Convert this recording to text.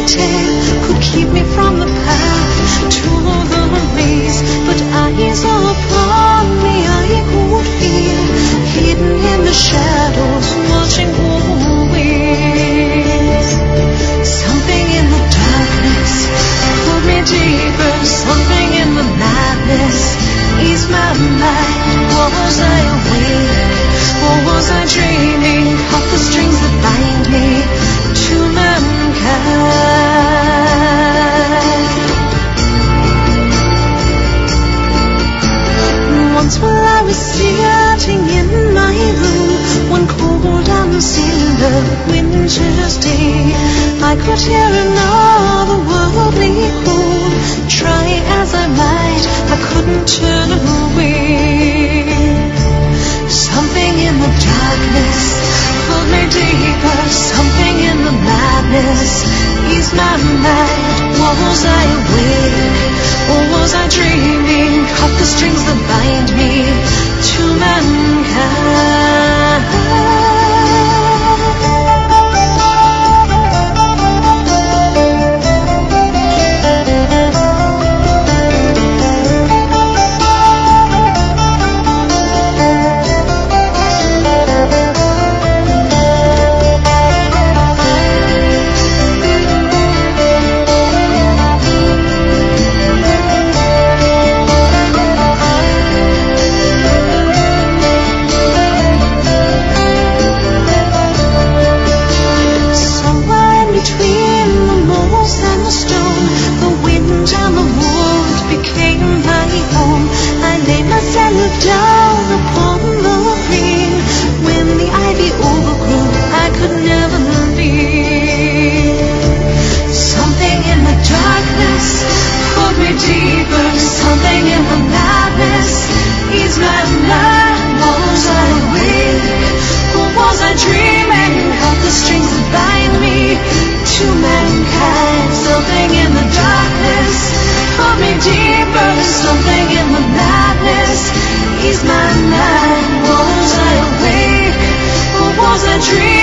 tale could keep me from the path to the maze, but eyes upon me I could feel, hidden in the shadows, watching always. Something in the darkness pulled me deeper, something in the madness eased my mind. Was I awake, or was I dreaming? Caught the strings that bind me to mankind. Once while I was sitting in my room, one cold unseen winter's day, I could hear another worldly call. Try as I might, I couldn't turn away. Something in the darkness pulled me deeper, something in the madness eased my mind. Was I awake, or was I dreaming? Caught the strings that bind me to mankind. Down upon the green, when the ivy overgrew, I could never leave. Something in the darkness pulled me deeper, something in the madness eased my mind. Was I awake, or was I dreaming? Caught the strings that bind me to mankind. Something in the darkness pulled me deeper, something in the madness eased my mind. Was I awake, or was I dreaming?